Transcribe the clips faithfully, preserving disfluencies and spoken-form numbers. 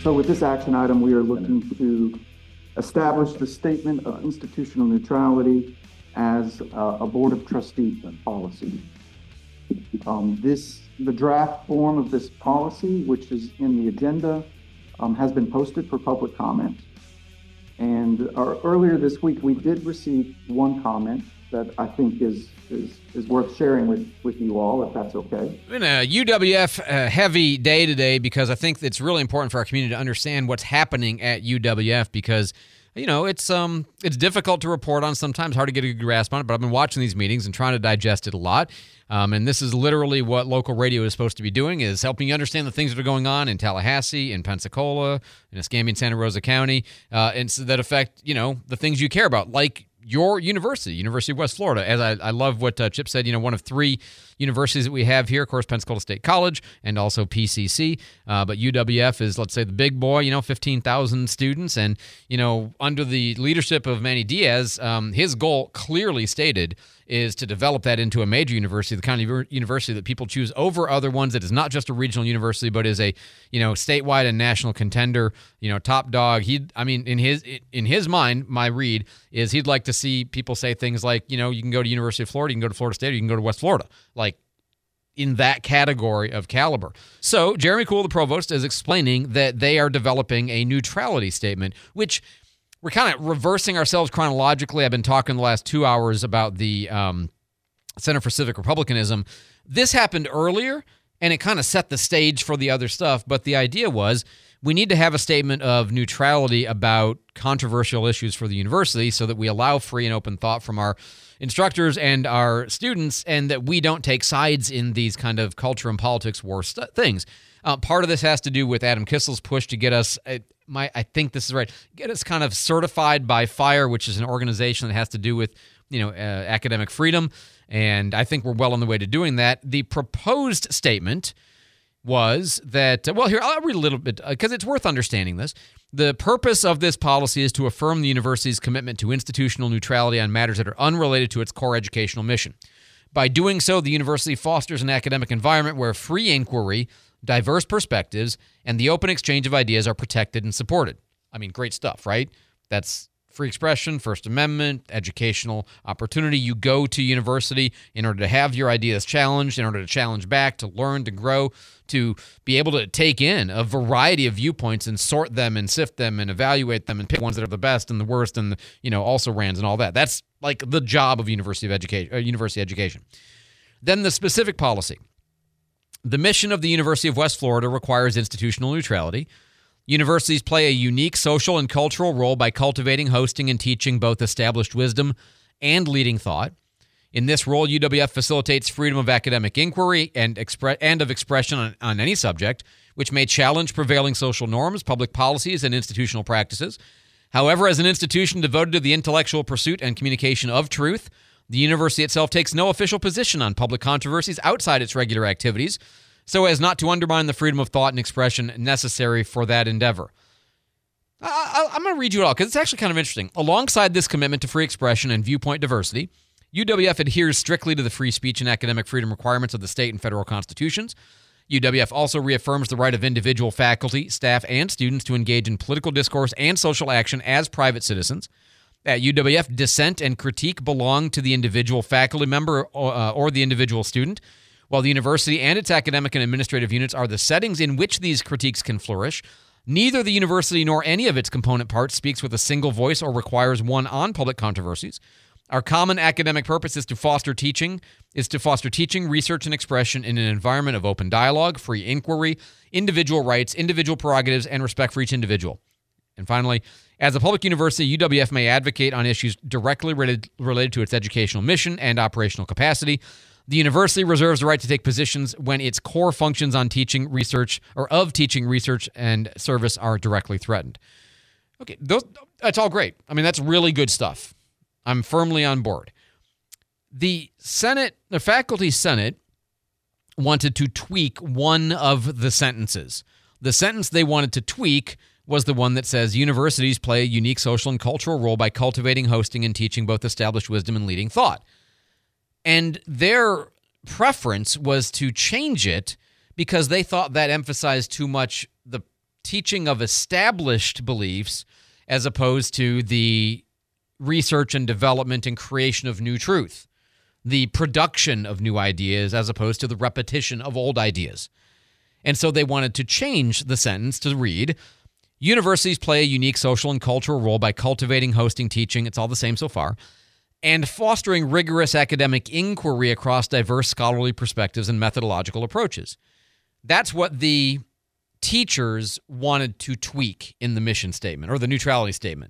So with this action item, we are looking to establish the statement of institutional neutrality as uh, a Board of Trustee policy. Um, this, the draft form of this policy, which is in the agenda, um, has been posted for public comment. And uh, earlier this week, we did receive one comment that I think is is, is worth sharing with, with you all, if that's okay. It's been a U W F uh, heavy day today because I think it's really important for our community to understand what's happening at U W F because, you know, it's um it's difficult to report on, sometimes hard to get a good grasp on it, but I've been watching these meetings and trying to digest it a lot. Um, and this is literally what local radio is supposed to be doing, is helping you understand the things that are going on in Tallahassee, in Pensacola, in Escambia, Santa Rosa County, uh, and so that affect, you know, the things you care about, like your university, University of West Florida. As I, I love what uh, Chip said, you know, one of three universities that we have here, of course, Pensacola State College and also P C C. Uh, but U W F is, let's say, the big boy, you know, fifteen thousand students. And, you know, under the leadership of Manny Diaz, um, his goal clearly stated is to develop that into a major university, the kind of university that people choose over other ones, that is not just a regional university, but is a, you know, statewide and national contender, you know, top dog. He, I mean, in his in his mind, my read is he'd like to see people say things like, you know, you can go to University of Florida, you can go to Florida State, or you can go to West Florida, like in that category of caliber. So Jeremy Kuhl, the provost, is explaining that they are developing a neutrality statement, which we're kind of reversing ourselves chronologically. I've been talking the last two hours about the um, Center for Civic Republicanism. This happened earlier, and it kind of set the stage for the other stuff. But the idea was we need to have a statement of neutrality about controversial issues for the university so that we allow free and open thought from our instructors and our students, and that we don't take sides in these kind of culture and politics war st- things. Uh, part of this has to do with Adam Kissel's push to get us, uh, my I think this is right, get us kind of certified by FIRE, which is an organization that has to do with, you know, uh, academic freedom. And I think we're well on the way to doing that. The proposed statement was that, well, here, I'll read a little bit because uh, it's worth understanding this. The purpose of this policy is to affirm the university's commitment to institutional neutrality on matters that are unrelated to its core educational mission. By doing so, the university fosters an academic environment where free inquiry, diverse perspectives, and the open exchange of ideas are protected and supported. I mean, great stuff, right? That's free expression, First Amendment, educational opportunity. You go to university in order to have your ideas challenged, in order to challenge back, to learn, to grow, to be able to take in a variety of viewpoints and sort them and sift them and evaluate them and pick ones that are the best and the worst and, the, you know, also rans and all that. That's like the job of university of education, uh, university education. Then the specific policy. The mission of the University of West Florida requires institutional neutrality. Universities play a unique social and cultural role by cultivating, hosting, and teaching both established wisdom and leading thought. In this role, U W F facilitates freedom of academic inquiry and expre- and of expression on, on any subject, which may challenge prevailing social norms, public policies, and institutional practices. However, as an institution devoted to the intellectual pursuit and communication of truth, the university itself takes no official position on public controversies outside its regular activities, so as not to undermine the freedom of thought and expression necessary for that endeavor. I, I, I'm going to read you it all because it's actually kind of interesting. Alongside this commitment to free expression and viewpoint diversity, U W F adheres strictly to the free speech and academic freedom requirements of the state and federal constitutions. U W F also reaffirms the right of individual faculty, staff, and students to engage in political discourse and social action as private citizens. At U W F, dissent and critique belong to the individual faculty member or, uh, or the individual student, while the university and its academic and administrative units are the settings in which these critiques can flourish. Neither the university nor any of its component parts speaks with a single voice or requires one on public controversies. Our common academic purpose is to foster teaching, is to foster teaching, research, and expression in an environment of open dialogue, free inquiry, individual rights, individual prerogatives, and respect for each individual. And finally, as a public university, U W F may advocate on issues directly related, related to its educational mission and operational capacity. The university reserves the right to take positions when its core functions on teaching, research, or of teaching, research, and service are directly threatened. Okay, those, that's all great. I mean, that's really good stuff. I'm firmly on board. The Senate, the faculty Senate, wanted to tweak one of the sentences. The sentence they wanted to tweak was the one that says, universities play a unique social and cultural role by cultivating, hosting, and teaching both established wisdom and leading thought. And their preference was to change it because they thought that emphasized too much the teaching of established beliefs as opposed to the research and development and creation of new truth, the production of new ideas as opposed to the repetition of old ideas. And so they wanted to change the sentence to read, universities play a unique social and cultural role by cultivating, hosting, teaching, it's all the same so far, and fostering rigorous academic inquiry across diverse scholarly perspectives and methodological approaches. That's what the teachers wanted to tweak in the mission statement or the neutrality statement.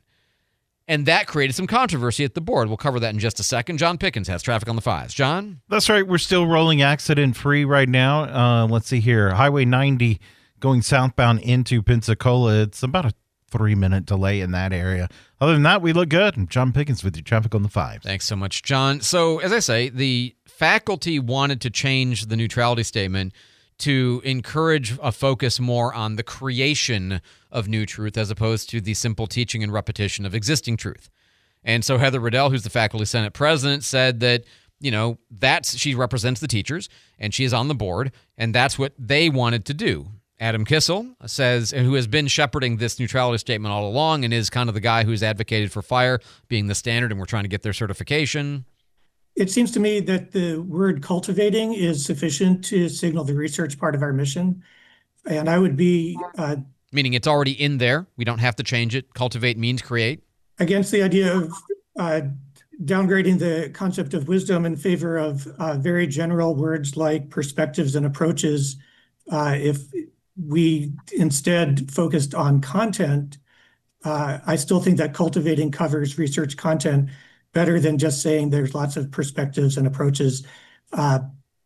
And that created some controversy at the board. We'll cover that in just a second. John Pickens has traffic on the fives. John? That's right. We're still rolling accident-free right now. Uh, let's see here. Highway ninety going southbound into Pensacola. It's about a three-minute delay in that area. Other than that, we look good. I'm John Pickens with your traffic on the fives. Thanks so much, John. So, as I say, the faculty wanted to change the neutrality statement to encourage a focus more on the creation of new truth as opposed to the simple teaching and repetition of existing truth. And so Heather Riddell, who's the faculty senate president, said that, you know, that's, she represents the teachers and she is on the board, and that's what they wanted to do. Adam Kissel says, who has been shepherding this neutrality statement all along and is kind of the guy who's advocated for FIRE being the standard, and we're trying to get their certification. It seems to me that the word cultivating is sufficient to signal the research part of our mission. And I would be... Uh, Meaning it's already in there. We don't have to change it. Cultivate means create. Against the idea of uh, downgrading the concept of wisdom in favor of uh, very general words like perspectives and approaches. Uh, if we instead focused on content, uh, I still think that cultivating covers research content better than just saying there's lots of perspectives and approaches. Uh,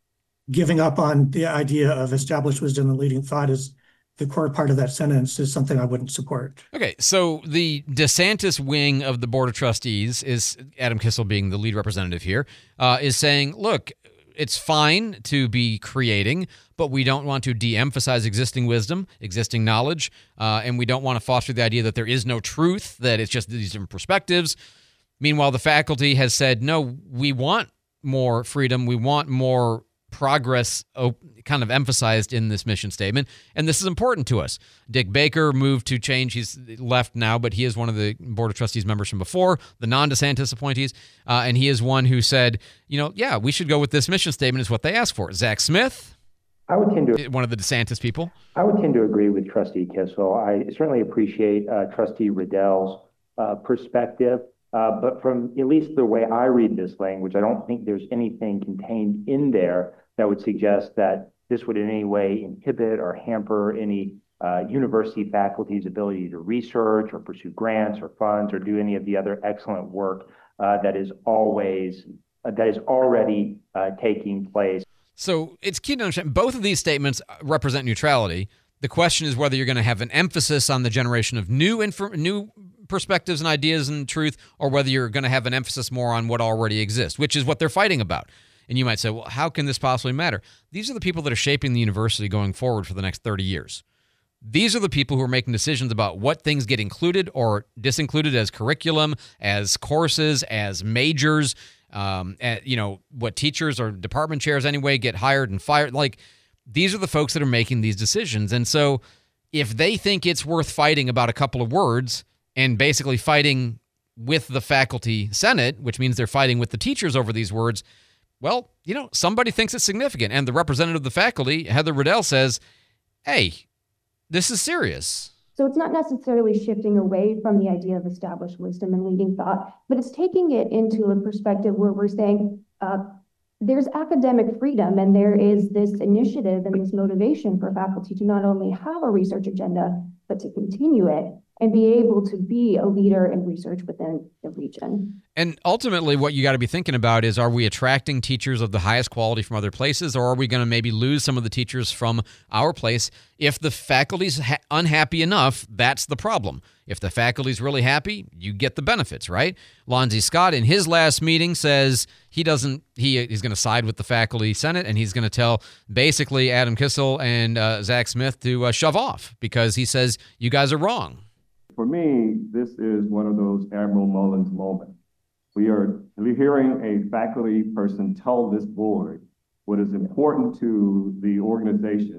giving up on the idea of established wisdom and leading thought is the core part of that sentence is something I wouldn't support. Okay, so the DeSantis wing of the Board of Trustees, is Adam Kissel being the lead representative here, uh, is saying, look, it's fine to be creating, but we don't want to de-emphasize existing wisdom, existing knowledge, uh, and we don't want to foster the idea that there is no truth, that it's just these different perspectives. Meanwhile, the faculty has said, no, we want more freedom. We want more progress kind of emphasized in this mission statement, and this is important to us. Dick Baker moved to change. He's left now, but he is one of the Board of Trustees members from before, the non-DeSantis appointees, uh, and he is one who said, you know, yeah, we should go with this mission statement is what they asked for. Zach Smith, I would tend to one of the DeSantis people. I would tend to agree with Trustee Kissel. I certainly appreciate uh, Trustee Riddell's uh, perspective. Uh, but from at least the way I read this language, I don't think there's anything contained in there that would suggest that this would in any way inhibit or hamper any uh, university faculty's ability to research or pursue grants or funds or do any of the other excellent work uh, that is always uh, that is already uh, taking place. So it's key to understand both of these statements represent neutrality. The question is whether you're going to have an emphasis on the generation of new inf- new perspectives and ideas and truth, or whether you're going to have an emphasis more on what already exists, which is what they're fighting about. And you might say, well, how can this possibly matter? These are the people that are shaping the university going forward for the next thirty years. These are the people who are making decisions about what things get included or disincluded as curriculum, as courses, as majors, um, and, you know, what teachers or department chairs anyway get hired and fired. Like, these are the folks that are making these decisions. And so if they think it's worth fighting about a couple of words and basically fighting with the faculty senate, which means they're fighting with the teachers over these words, well, you know, somebody thinks it's significant. And the representative of the faculty, Heather Riddell, says, hey, this is serious. So it's not necessarily shifting away from the idea of established wisdom and leading thought, but it's taking it into a perspective where we're saying uh, there's academic freedom, and there is this initiative and this motivation for faculty to not only have a research agenda, but to continue it and be able to be a leader in research within the region. And ultimately, what you got to be thinking about is, are we attracting teachers of the highest quality from other places, or are we going to maybe lose some of the teachers from our place? If the faculty's ha- unhappy enough, that's the problem. If the faculty's really happy, you get the benefits, right? Lonzy Scott, in his last meeting, says he doesn't, he he's going to side with the faculty senate, and he's going to tell basically Adam Kissel and uh, Zach Smith to uh, shove off because he says, you guys are wrong. For me, this is one of those Admiral Mullins moments. We are hearing a faculty person tell this board what is important to the organization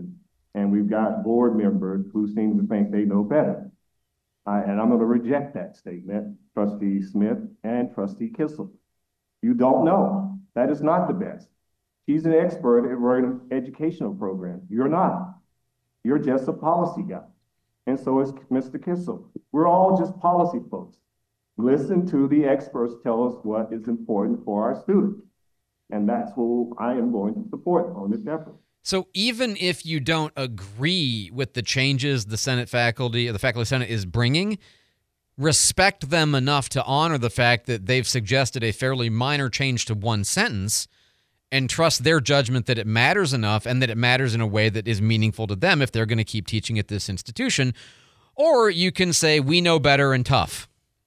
And we've got board members who seem to think they know better. I, and I'm going to reject that statement, Trustee Smith and Trustee Kissel. You don't know. That is not the best. She's an expert at running educational programs. You're not. You're just a policy guy. And so is Mister Kissel. We're all just policy folks. Listen to the experts tell us what is important for our students. And that's what I am going to support on this effort. So even if you don't agree with the changes the Senate faculty or the faculty Senate is bringing, respect them enough to honor the fact that they've suggested a fairly minor change to one sentence and trust their judgment that it matters enough and that it matters in a way that is meaningful to them if they're going to keep teaching at this institution. Or you can say, we know better and tough,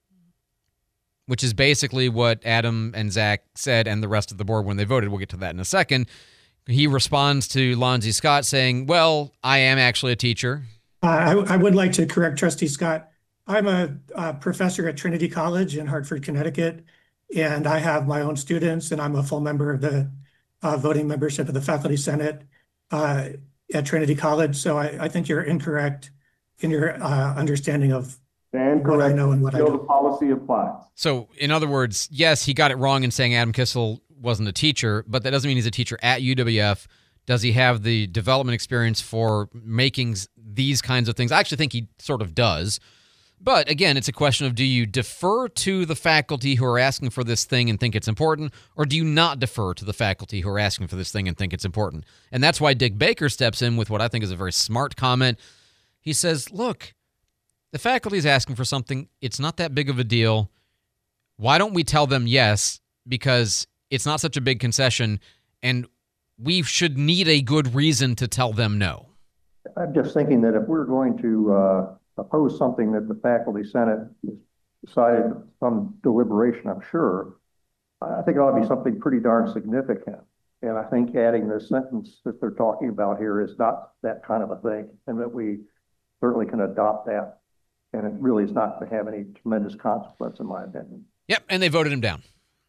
which is basically what Adam and Zach said and the rest of the board when they voted. We'll get to that in a second. He responds to Lonzy Scott saying, well, I am actually a teacher. Uh, I, I would like to correct Trustee Scott. I'm a, a professor at Trinity College in Hartford, Connecticut, and I have my own students, and I'm a full member of the uh, voting membership of the Faculty Senate uh, at Trinity College. So I, I think you're incorrect in your uh, understanding of and what correct. I know and what I Still don't. the policy applies. So in other words, yes, he got it wrong in saying Adam Kissel wasn't a teacher, but that doesn't mean he's a teacher at U W F. Does he have the development experience for making these kinds of things? I actually think he sort of does. But again, it's a question of, do you defer to the faculty who are asking for this thing and think it's important, or do you not defer to the faculty who are asking for this thing and think it's important? And that's why Dick Baker steps in with what I think is a very smart comment. He says, look, the faculty is asking for something. It's not that big of a deal. Why don't we tell them yes? Because it's not such a big concession, and we should need a good reason to tell them no. I'm just thinking that if we're going to uh, oppose something that the Faculty Senate decided some deliberation, I'm sure, I think it ought to be something pretty darn significant. And I think adding this sentence that they're talking about here is not that kind of a thing, and that we certainly can adopt that. And it really is not to have any tremendous consequence, in my opinion. Yep, and they voted him down.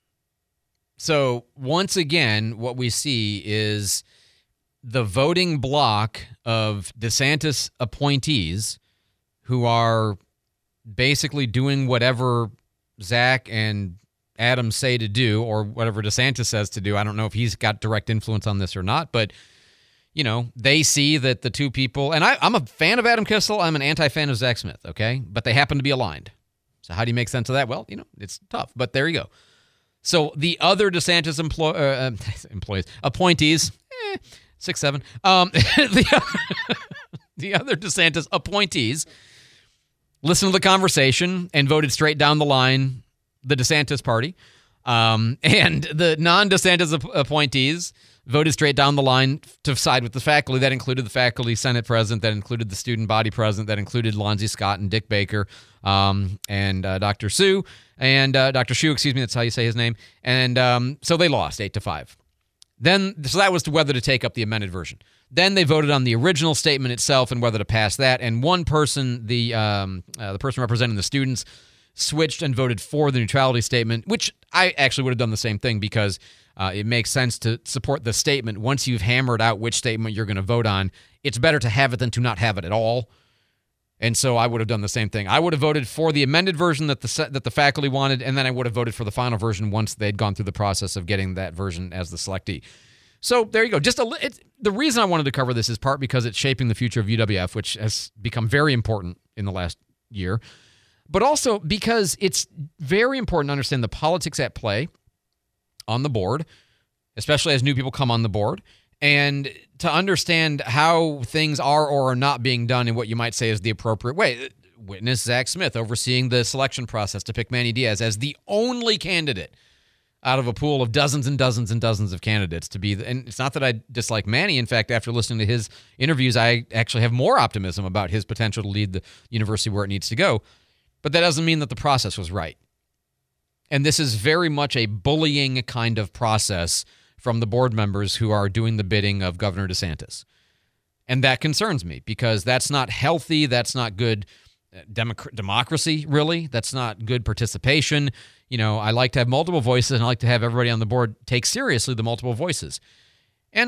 So once again, what we see is the voting block of DeSantis appointees who are basically doing whatever Zach and Adam say to do, or whatever DeSantis says to do. I don't know if he's got direct influence on this or not, but you know, they see that the two people, and I, I'm a fan of Adam Kissel, I'm an anti-fan of Zach Smith, okay? But they happen to be aligned. So how do you make sense of that? Well, you know, it's tough, but there you go. So the other DeSantis employ, uh, employees, appointees, eh, six, seven, um, the, the other DeSantis appointees listened to the conversation and voted straight down the line, the DeSantis party. Um, and the non-DeSantis ap- appointees voted straight down the line to side with the faculty. That included the faculty Senate president, that included the student body president, that included Lonzy Scott and Dick Baker, um, and uh, Doctor Sue, and uh, Doctor Shu, excuse me, that's how you say his name. And um, so they lost eight to five. Then, so that was to whether to take up the amended version. Then they voted on the original statement itself and whether to pass that. And one person, the um, uh, the person representing the students, switched and voted for the neutrality statement, which I actually would have done the same thing because uh, it makes sense to support the statement. Once you've hammered out which statement you're going to vote on, it's better to have it than to not have it at all. And so I would have done the same thing. I would have voted for the amended version that the that the faculty wanted, and then I would have voted for the final version once they'd gone through the process of getting that version as the selectee. So there you go. Just a, it's, the reason I wanted to cover this is part because it's shaping the future of U W F, which has become very important in the last year, but also because it's very important to understand the politics at play on the board, especially as new people come on the board, and to understand how things are or are not being done in what you might say is the appropriate way. Witness Zach Smith overseeing the selection process to pick Manny Diaz as the only candidate out of a pool of dozens and dozens and dozens of candidates to be. The, and it's not that I dislike Manny. In fact, after listening to his interviews, I actually have more optimism about his potential to lead the university where it needs to go. But that doesn't mean that the process was right. And this is very much a bullying kind of process from the board members who are doing the bidding of Governor DeSantis. And that concerns me because that's not healthy. That's not good democ- democracy, really. That's not good participation. You know, I like to have multiple voices, and I like to have everybody on the board take seriously the multiple voices. And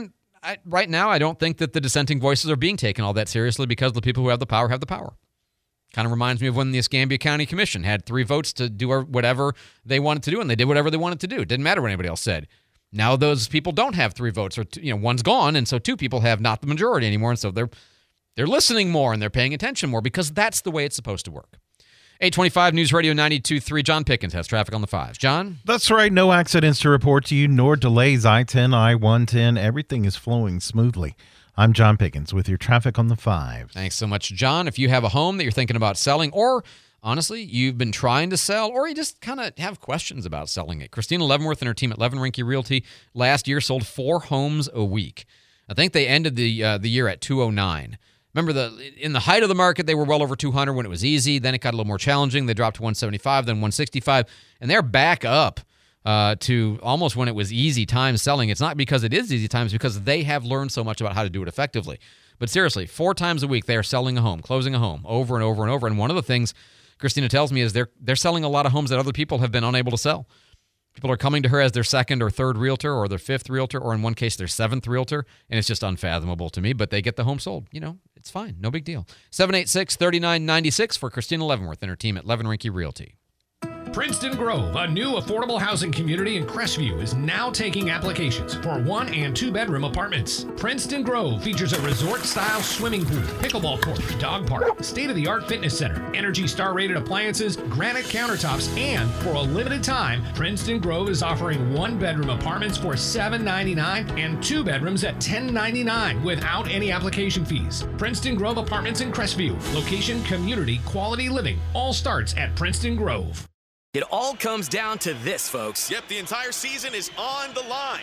I, right now, I don't think that the dissenting voices are being taken all that seriously because the people who have the power have the power. Kind of reminds me of when the Escambia County Commission had three votes to do whatever they wanted to do, and they did whatever they wanted to do. It didn't matter what anybody else said. Now those people don't have three votes, or two, you know, one's gone, and so two people have not the majority anymore, and so they're they're listening more and they're paying attention more because that's the way it's supposed to work. eight twenty-five News Radio ninety-two point three. John Pickens has traffic on the fives. John? That's right. No accidents to report to you, nor delays. I ten, I one ten. Everything is flowing smoothly. I'm John Pickens with your traffic on the fives. Thanks so much, John. If you have a home that you're thinking about selling, or honestly, you've been trying to sell, or you just kind of have questions about selling it, Christina Leavenworth and her team at Levin Rinke Realty last year sold four homes a week. I think they ended the uh, the year at two oh nine. Remember, the in the height of the market, they were well over two hundred when it was easy. Then it got a little more challenging. They dropped to one seventy-five, then one sixty-five, and they're back up uh, to almost when it was easy times selling. It's not because it is easy times, because they have learned so much about how to do it effectively. But seriously, four times a week, they are selling a home, closing a home, over and over and over. And one of the things Christina tells me is they're they're selling a lot of homes that other people have been unable to sell. People are coming to her as their second or third realtor, or their fifth realtor, or in one case, their seventh realtor, and it's just unfathomable to me, but they get the home sold. You know, it's fine. No big deal. seven eight six, three nine nine six for Christina Leavenworth and her team at Levin Rinke Realty. Princeton Grove, a new affordable housing community in Crestview, is now taking applications for one and two bedroom apartments. Princeton Grove features a resort-style swimming pool, pickleball court, dog park, state-of-the-art fitness center, Energy Star-rated appliances, granite countertops, and for a limited time, Princeton Grove is offering one bedroom apartments for seven ninety-nine and two bedrooms at ten ninety-nine without any application fees. Princeton Grove Apartments in Crestview. Location, community, quality living. All starts at Princeton Grove. It all comes down to this, folks. Yep, the entire season is on the line.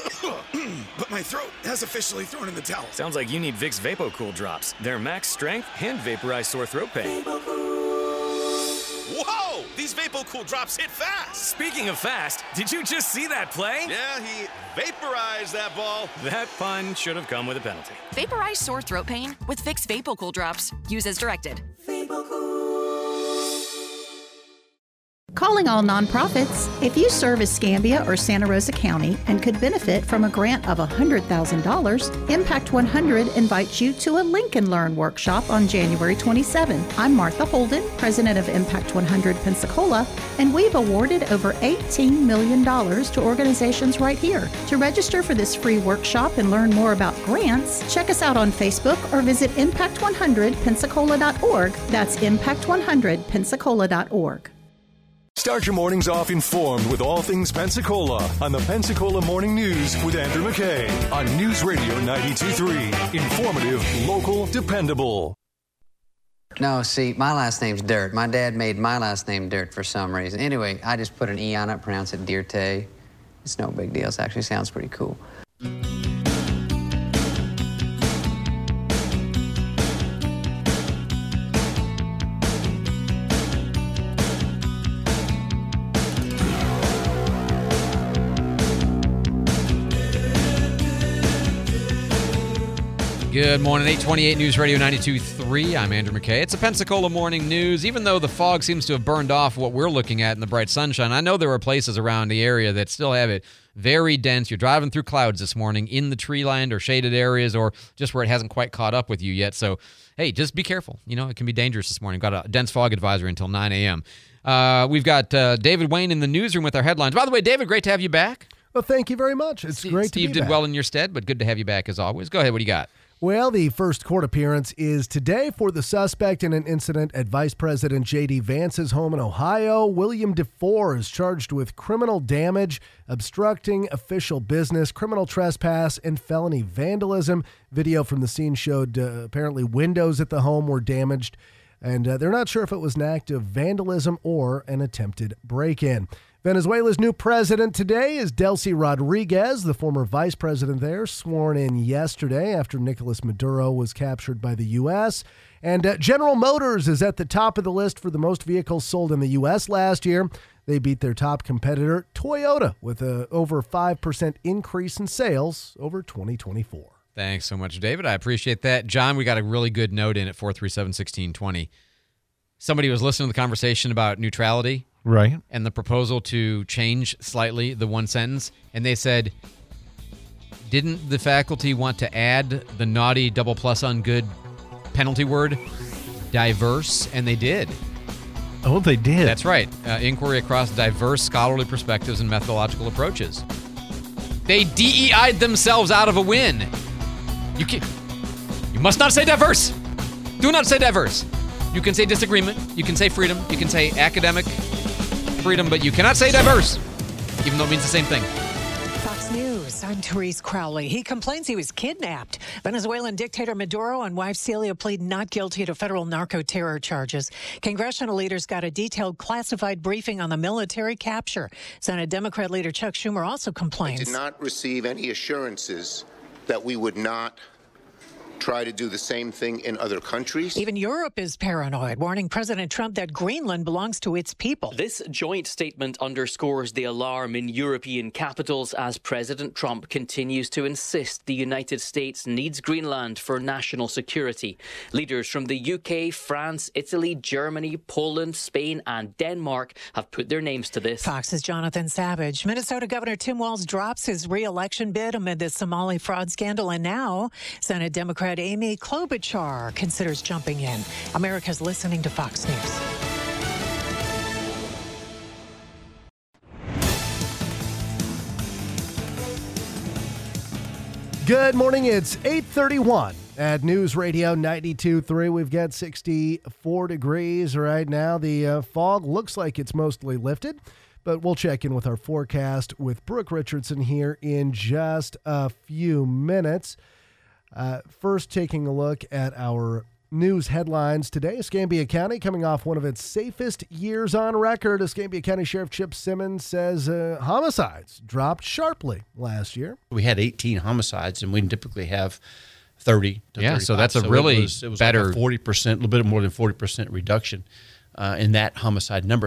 But my throat has officially thrown in the towel. Sounds like you need Vicks VapoCool drops. They're max strength and vaporize sore throat pain. Whoa! These VapoCool drops hit fast. Speaking of fast, did you just see that play? Yeah, he vaporized that ball. That pun should have come with a penalty. Vaporize sore throat pain with Vicks VapoCool drops. Use as directed. Calling all nonprofits. If you serve Escambia or Santa Rosa County and could benefit from a grant of one hundred thousand dollars, Impact one hundred invites you to a Lincoln Learn workshop on January twenty-seventh. I'm Martha Holden, president of Impact one hundred Pensacola, and we've awarded over eighteen million dollars to organizations right here. To register for this free workshop and learn more about grants, check us out on Facebook or visit impact one hundred pensacola dot org. That's impact one hundred pensacola dot org. Start your mornings off informed with all things Pensacola on the Pensacola Morning News with Andrew McKay on News Radio ninety-two point three. Informative, local, dependable. No, see, my last name's Dirt. My dad made my last name Dirt for some reason. Anyway, I just put an E on it, pronounce it Dirte. It's no big deal. It actually sounds pretty cool. Good morning, eight twenty-eight News Radio ninety-two point three. I'm Andrew McKay. It's a Pensacola Morning News. Even though the fog seems to have burned off what we're looking at in the bright sunshine, I know there are places around the area that still have it very dense. You're driving through clouds this morning in the tree line or shaded areas or just where it hasn't quite caught up with you yet. So, hey, just be careful. You know, it can be dangerous this morning. We've got a dense fog advisory until nine a.m. Uh, we've got uh, David Wayne in the newsroom with our headlines. By the way, David, great to have you back. Well, thank you very much. It's Steve, great Steve to be did back. well in your stead, but good to have you back as always. Go ahead. What do you got? Well, the first court appearance is today for the suspect in an incident at Vice President J D. Vance's home in Ohio. William DeFore is charged with criminal damage, obstructing official business, criminal trespass, and felony vandalism. Video from the scene showed uh, apparently windows at the home were damaged, and uh, they're not sure if it was an act of vandalism or an attempted break-in. Venezuela's new president today is Delcy Rodriguez, the former vice president there, sworn in yesterday after Nicolas Maduro was captured by the U S. And uh, General Motors is at the top of the list for the most vehicles sold in the U S last year. They beat their top competitor, Toyota, with a over five percent increase in sales over twenty twenty-four. Thanks so much, David. I appreciate that. John, we got a really good note in at four three seven, one six two zero. Somebody was listening to the conversation about neutrality. Right. And the proposal to change slightly the one sentence. And they said, didn't the faculty want to add the naughty double plus on good penalty word, diverse? And they did. Oh, they did. That's right. Uh, inquiry across diverse scholarly perspectives and methodological approaches. They D E I'd themselves out of a win. You can, you must not say diverse. Do not say diverse. You can say disagreement. You can say freedom. You can say academic freedom, but you cannot say diverse, even though it means the same thing. Fox News, I'm Therese Crowley. He complains he was kidnapped. Venezuelan dictator Maduro and wife Celia plead not guilty to federal narco-terror charges. Congressional leaders got a detailed classified briefing on the military capture. Senate Democrat leader Chuck Schumer also complains. I did not receive any assurances that we would not try to do the same thing in other countries. Even Europe is paranoid, warning President Trump that Greenland belongs to its people. This joint statement underscores the alarm in European capitals as President Trump continues to insist the United States needs Greenland for national security. Leaders from the U K, France, Italy, Germany, Poland, Spain, and Denmark have put their names to this. Fox's Jonathan Savage. Minnesota Governor Tim Walz drops his re-election bid amid the Somali fraud scandal, and now Senate Democrat Amy Klobuchar considers jumping in. America's listening to Fox News. Good morning. It's eight thirty-one at News Radio ninety-two point three. We've got sixty-four degrees right now. The uh, fog looks like it's mostly lifted, but we'll check in with our forecast with Brooke Richardson here in just a few minutes. Uh, first, taking a look at our news headlines today. Escambia County coming off one of its safest years on record. Escambia County Sheriff Chip Simmons says uh, homicides dropped sharply last year. We had eighteen homicides, and we typically have thirty to yeah, thirty-five. So that's a so really it was, it was better like a forty percent, a little bit more than forty percent reduction uh, in that homicide number.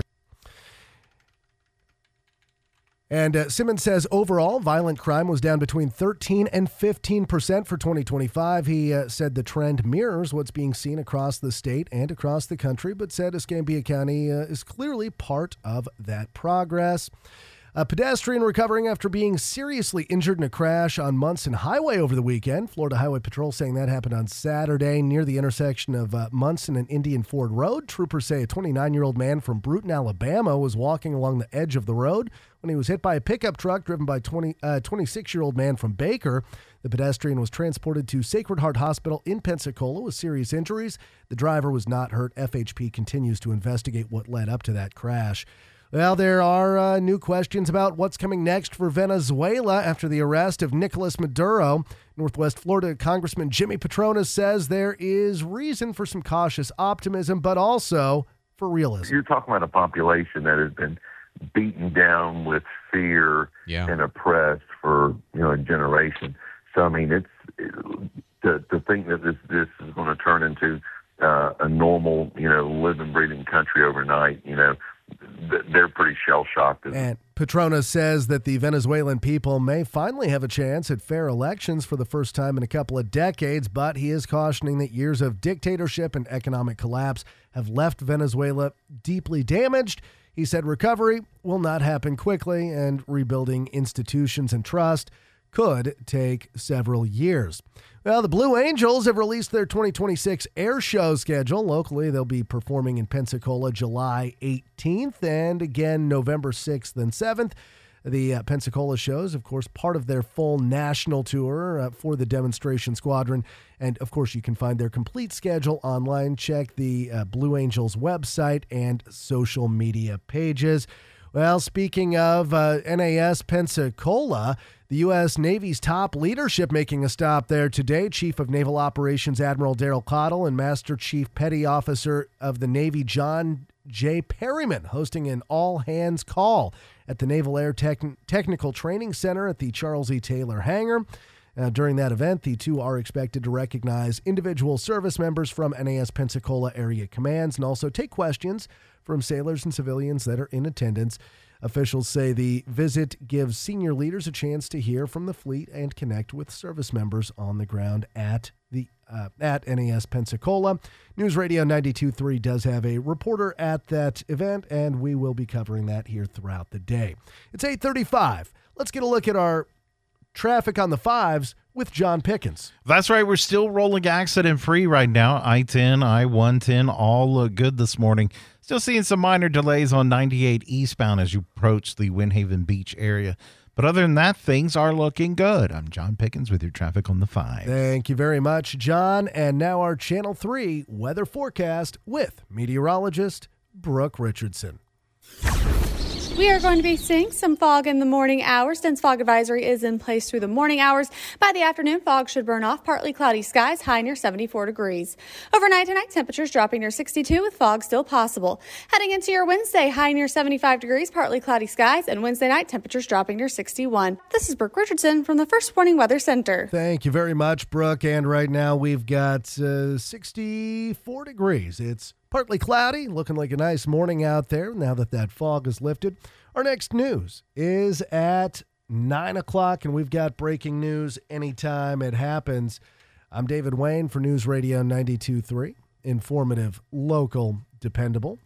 And uh, Simmons says overall, violent crime was down between thirteen and fifteen percent for twenty twenty-five. He uh, said the trend mirrors what's being seen across the state and across the country, but said Escambia County uh, is clearly part of that progress. A pedestrian recovering after being seriously injured in a crash on Munson Highway over the weekend. Florida Highway Patrol saying that happened on Saturday near the intersection of uh, Munson and Indian Ford Road. Troopers say a twenty-nine-year-old man from Bruton, Alabama was walking along the edge of the road when he was hit by a pickup truck driven by a twenty-six-year-old man from Baker. The pedestrian was transported to Sacred Heart Hospital in Pensacola with serious injuries. The driver was not hurt. F H P continues to investigate what led up to that crash. Well, there are uh, new questions about what's coming next for Venezuela after the arrest of Nicolas Maduro. Northwest Florida Congressman Jimmy Patronis says there is reason for some cautious optimism, but also for realism. You're talking about a population that has been beaten down with fear yeah. and oppressed for you know a generation. So I mean, it's it, to to think that this this is going to turn into uh, a normal you know living, breathing country overnight. You know. They're pretty shell-shocked. And Patronis says that the Venezuelan people may finally have a chance at fair elections for the first time in a couple of decades, but he is cautioning that years of dictatorship and economic collapse have left Venezuela deeply damaged. He said recovery will not happen quickly, and rebuilding institutions and trust could take several years. Well, the Blue Angels have released their twenty twenty-six air show schedule. Locally, they'll be performing in Pensacola July eighteenth and again November sixth and seventh. The uh, Pensacola shows, of course, part of their full national tour uh, for the demonstration squadron. And, of course, you can find their complete schedule online. Check the uh, Blue Angels website and social media pages. Well, speaking of uh, N A S Pensacola, the U S Navy's top leadership making a stop there today. Chief of Naval Operations Admiral Daryl Cottle and Master Chief Petty Officer of the Navy John J. Perryman hosting an all-hands call at the Naval Air Techn- Technical Training Center at the Charles E. Taylor Hangar. Uh, during that event, the two are expected to recognize individual service members from N A S Pensacola area commands and also take questions from sailors and civilians that are in attendance. Officials say the visit gives senior leaders a chance to hear from the fleet and connect with service members on the ground at the uh, at N A S Pensacola. News Radio ninety-two point three does have a reporter at that event, and we will be covering that here throughout the day. It's eight thirty-five. Let's get a look at our traffic on the fives with John Pickens. That's right. We're still rolling accident-free right now. I ten, I one ten, all look good this morning. Still seeing some minor delays on ninety-eight eastbound as you approach the Windhaven Beach area. But other than that, things are looking good. I'm John Pickens with your traffic on the five. Thank you very much, John. And now our Channel three weather forecast with meteorologist Brooke Richardson. We are going to be seeing some fog in the morning hours. Dense fog advisory is in place through the morning hours. By the afternoon, fog should burn off. Partly cloudy skies, high near seventy-four degrees. Overnight tonight, temperatures dropping near sixty-two with fog still possible. Heading into your Wednesday, high near seventy-five degrees, partly cloudy skies, and Wednesday night, temperatures dropping near sixty-one. This is Brooke Richardson from the First Warning Weather Center. Thank you very much, Brooke. And right now we've got uh, sixty-four degrees. It's partly cloudy, looking like a nice morning out there now that that fog is lifted. Our next news is at nine o'clock, and we've got breaking news anytime it happens. I'm David Wayne for News Radio ninety-two point three, informative, local, dependable.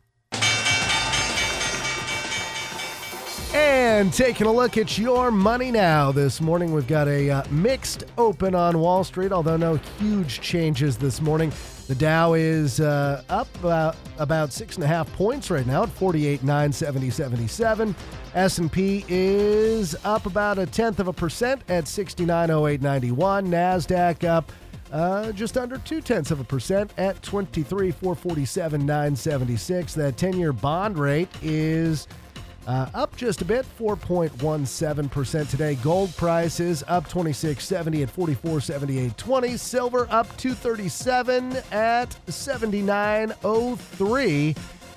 And taking a look at your money now this morning, we've got a uh, mixed open on Wall Street, although no huge changes this morning. The Dow is uh, up uh, about six and a half points right now at forty-eight nine seventy seventy-seven. S and P is up about a tenth of a percent at sixty-nine oh eight ninety-one. NASDAQ up uh, just under two tenths of a percent at twenty-three four forty-seven nine seventy-six. That ten-year bond rate is Uh, up just a bit, four point one seven percent today. Gold price is up twenty-six seventy at forty-four seventy-eight twenty. Silver up two thirty-seven at seventy-nine oh three.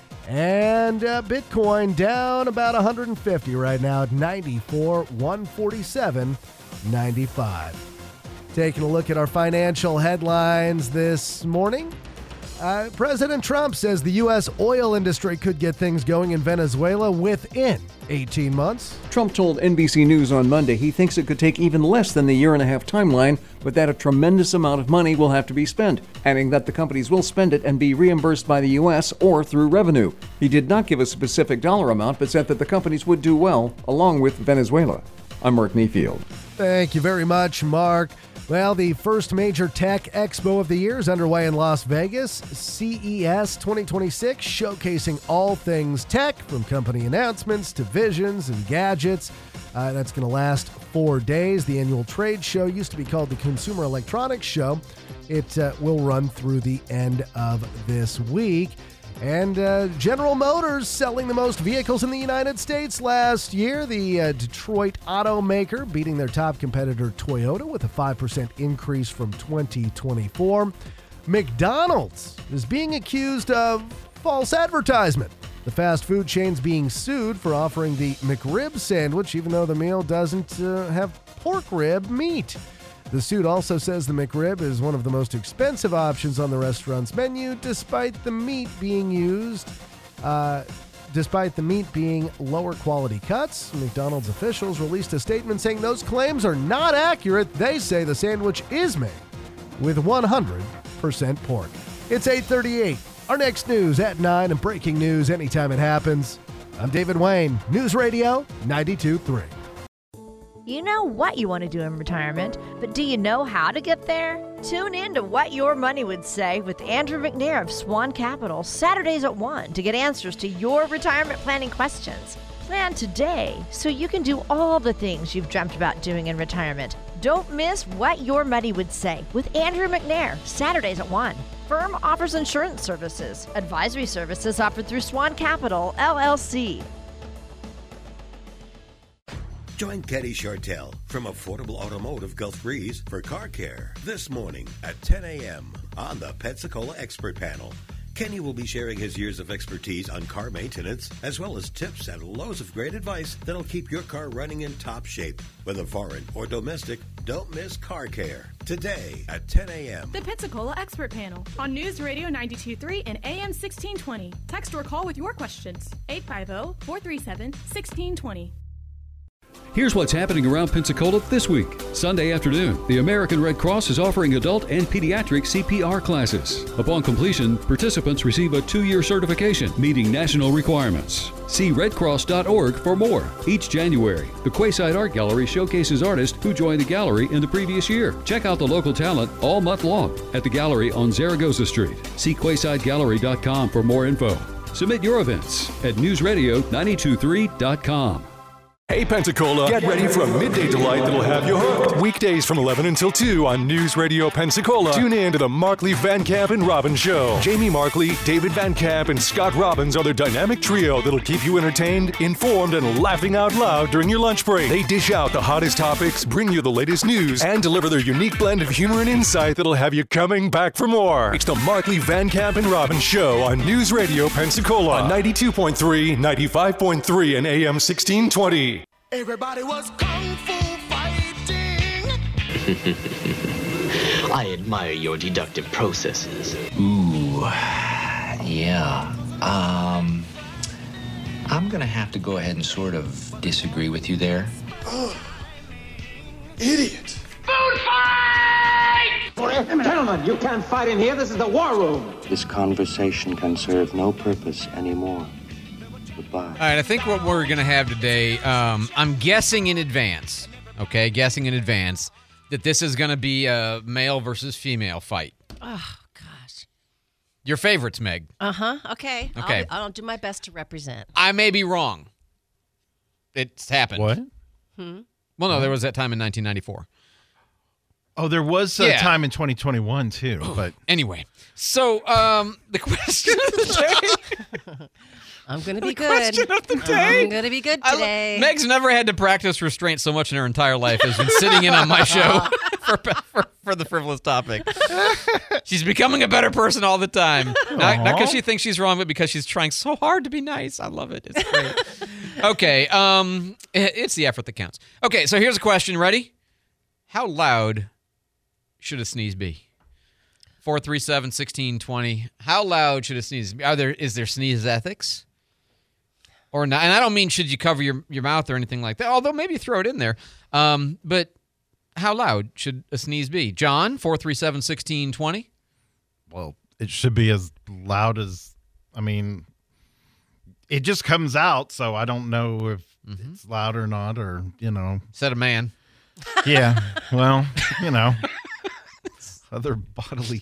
And uh, Bitcoin down about one hundred fifty right now at ninety-four one forty-seven ninety-five. Taking a look at our financial headlines this morning. Uh, President Trump says the U S oil industry could get things going in Venezuela within eighteen months. Trump told N B C News on Monday he thinks it could take even less than the year and a half timeline, but that a tremendous amount of money will have to be spent, adding that the companies will spend it and be reimbursed by the U S or through revenue. He did not give a specific dollar amount, but said that the companies would do well, along with Venezuela. I'm Mark Mayfield. Thank you very much, Mark. Well, the first major tech expo of the year is underway in Las Vegas. C E S twenty twenty-six, showcasing all things tech, from company announcements to visions and gadgets. Uh, that's going to last four days. The annual trade show used to be called the Consumer Electronics Show. It uh, will run through the end of this week. And uh, General Motors selling the most vehicles in the United States last year. The uh, Detroit automaker beating their top competitor Toyota with a five percent increase from twenty twenty-four. McDonald's is being accused of false advertisement. The fast food chain's being sued for offering the McRib sandwich, even though the meal doesn't uh, have pork rib meat. The suit also says the McRib is one of the most expensive options on the restaurant's menu, despite the meat being used, uh, despite the meat being lower quality cuts. McDonald's officials released a statement saying those claims are not accurate. They say the sandwich is made with one hundred percent pork. It's eight thirty-eight. Our next news at nine, and breaking news anytime it happens. I'm David Wayne, News Radio ninety-two point three. You know what you want to do in retirement, but do you know how to get there? Tune in to What Your Money Would Say with Andrew McNair of Swan Capital, Saturdays at one, to get answers to your retirement planning questions. Plan today so you can do all the things you've dreamt about doing in retirement. Don't miss What Your Money Would Say with Andrew McNair, Saturdays at one. Firm offers insurance services. Advisory services offered through Swan Capital, L L C. Join Kenny Chartel from Affordable Automotive Gulf Breeze for car care this morning at ten a.m. on the Pensacola Expert Panel. Kenny will be sharing his years of expertise on car maintenance, as well as tips and loads of great advice that'll keep your car running in top shape. Whether foreign or domestic, don't miss car care today at ten a.m. The Pensacola Expert Panel on News Radio ninety-two point three and A M sixteen twenty. Text or call with your questions. eight five zero, four three seven, one six two zero. Here's what's happening around Pensacola this week. Sunday afternoon, the American Red Cross is offering adult and pediatric C P R classes. Upon completion, participants receive a two-year certification meeting national requirements. See red cross dot org for more. Each January, the Quayside Art Gallery showcases artists who joined the gallery in the previous year. Check out the local talent all month long at the gallery on Zaragoza Street. See quayside gallery dot com for more info. Submit your events at news radio nine two three dot com. Hey Pensacola, get ready for a midday delight that'll have you hooked. Weekdays from eleven until two on News Radio Pensacola. Tune in to the Markley, Van Camp, and Robbins Show. Jamie Markley, David Van Camp, and Scott Robbins are their dynamic trio that'll keep you entertained, informed, and laughing out loud during your lunch break. They dish out the hottest topics, bring you the latest news, and deliver their unique blend of humor and insight that'll have you coming back for more. It's the Markley, Van Camp, and Robbins Show on News Radio Pensacola on ninety-two point three, ninety-five point three, and A M sixteen twenty. Everybody was kung fu fighting. I admire your deductive processes. Ooh, yeah. Um, I'm gonna have to go ahead and sort of disagree with you there. Oh, idiot. Food fight! Gentlemen, you can't fight in here. This is the war room. This conversation can serve no purpose anymore. Goodbye. All right, I think what we're going to have today, um, I'm guessing in advance, okay, guessing in advance, that this is going to be a male versus female fight. Oh, gosh. Your favorites, Meg. Uh-huh. Okay. Okay. I'll, I'll do my best to represent. I may be wrong. It's happened. What? Hmm? Well, no, there was that time in nineteen ninety-four. Oh, there was a Yeah. time in twenty twenty-one, too. But Anyway, so um, the question of the day. I'm going to be The good. question of the day. I'm going to be good today. Meg's never had to practice restraint so much in her entire life as been sitting in on my show for, for, for the frivolous topic. She's becoming a better person all the time. Not because she thinks she's wrong, but because she's trying so hard to be nice. I love it. It's great. Okay, um, it's the effort that counts. Okay, so here's a question. Ready? How loud should a sneeze be? four three seven, one six two zero. How loud should a sneeze be? Are there, is there sneeze ethics? Or not? And I don't mean should you cover your, your mouth or anything like that, although maybe throw it in there. Um, but how loud should a sneeze be? John, four three seven, one six two zero. Well, it should be as loud as, I mean, it just comes out, so I don't know if Mm-hmm. it's loud or not, or, you know. Said a man. Yeah, well, you know, other bodily.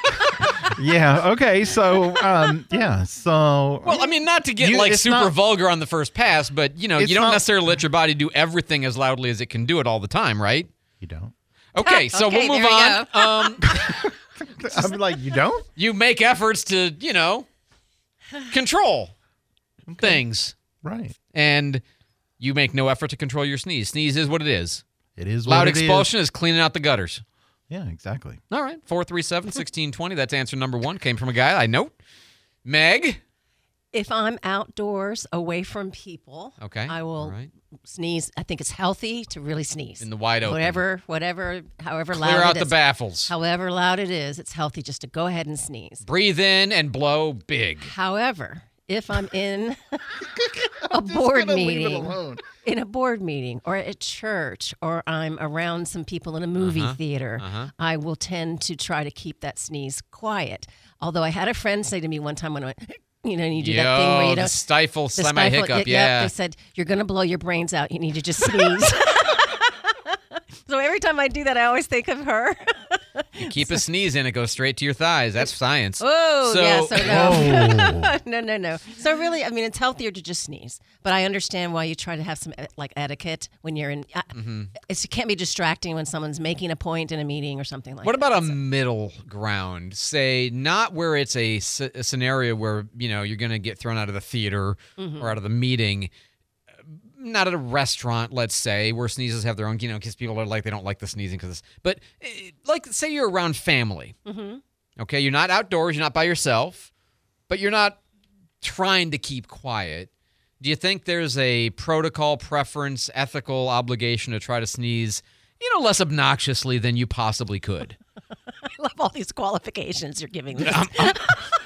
Yeah, okay, so, um, yeah, so. Well, I mean, not to get You- like it's super not- vulgar on the first pass, but, you know, It's you don't not- necessarily let your body do everything as loudly as it can do it all the time, right? You don't. Okay, so Okay, we'll move there you on. Um, I'm like, you don't? you make efforts to, you know, control things. Right. And you make no effort to control your sneeze. Sneeze is what it is. It is Loud what it expulsion is. cleaning out the gutters. Yeah, exactly. All right. four three seven, one six two zero. That's answer number one. Came from a guy I know. Meg? If I'm outdoors away from people, Okay, I will all right. sneeze. I think it's healthy to really sneeze. In the wide open. Whatever, whatever, however Clear loud out it the is. baffles. However loud it is, it's healthy just to go ahead and sneeze. Breathe in and blow big. However, if I'm in a board gonna leave it meeting, alone. in a board meeting or at church, or I'm around some people in a movie Uh-huh, theater, uh-huh. I will tend to try to keep that sneeze quiet. Although I had a friend say to me one time when I went, you know, you do that thing where Yo, you the don't stifle, the semi-hiccup, stifle- yeah. They said you're going to blow your brains out. You need to just sneeze. So every time I do that, I always think of her. You keep a sneeze in, it goes straight to your thighs. That's science. Oh, so, yeah, so no. no, no, no. So really, I mean, it's healthier to just sneeze. But I understand why you try to have some, like, etiquette when you're in, uh, Mhm. it's, it can't be distracting when someone's making a point in a meeting or something like What that. about a middle ground? Say, not where it's a, s- a scenario where, you know, you're going to get thrown out of the theater Mhm. or out of the meeting. Not at a restaurant, let's say, where sneezes have their own, you know, because people are like, they don't like the sneezing because But, eh, like, say you're around family. Mm-hmm. Okay, you're not outdoors, you're not by yourself, but you're not trying to keep quiet. Do you think there's a protocol, preference, ethical obligation to try to sneeze, you know, less obnoxiously than you possibly could? I love all these qualifications you're giving me. I'm, I'm,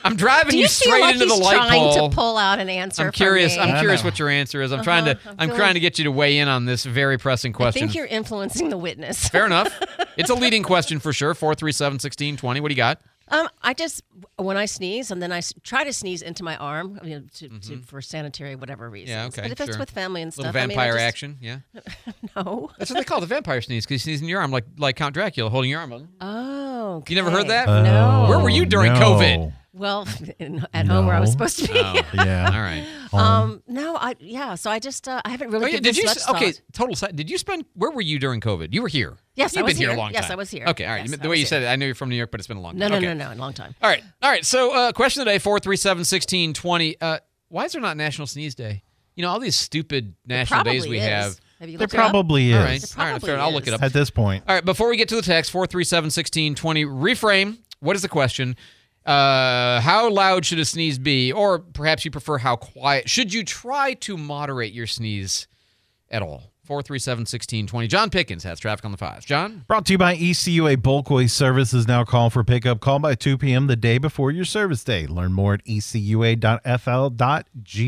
I'm driving Do you, you straight feel like into the he's light trying pole. to pull out an answer I'm curious. from me? I'm curious what your answer is. I'm Uh-huh. trying to. I'm I'm feeling- trying to get you to weigh in on this very pressing I question. think you're influencing the witness. Fair enough. It's a leading question for sure. Four three seven sixteen twenty. What do you got? Um, I just when I sneeze and then I s- try to sneeze into my arm, I mean, to, to, for sanitary whatever reasons. Yeah. Okay. But if it's sure. with family and Little stuff, I mean, I vampire just- action. Yeah. No. That's what they call it, the vampire sneeze, because you sneeze in your arm like like Count Dracula holding your arm. Oh. You never heard that? No. Where were you during no. COVID? Well, in, at home where I was No. supposed to be. Oh, Yeah. All right. Um, no, I yeah. So I just uh, I haven't really. Oh, yeah, given did this you? much s- Okay. thought. Total. side. Did you spend? Where were you during COVID? You were here. Yes, I You've was been here. here. a long time. Yes, I was here. Okay. All right. Yes, the I way you was said here. it, I know you're from New York, but it's been a long No, time. no, okay. no, no, a long time. All right. All right. So, uh, question today: four three seven sixteen twenty. Uh, why is there not National Sneeze Day? You know, all these stupid national days probably we is. have. Have you There looked it up? probably All is. right. There All right. Fair. probably I'll look it is. up. At this point. All right, before we get to the text, four three seven, one six twenty, reframe. What is the question? Uh, how loud should a sneeze be? Or perhaps you prefer how quiet. Should you try to moderate your sneeze at all? four three seven, one six twenty. John Pickens has traffic on the fives. John? Brought to you by E C U A Bulk Waste Services. Now call for pickup. Call by two p.m. the day before your service day. Learn more at e c u a dot f l dot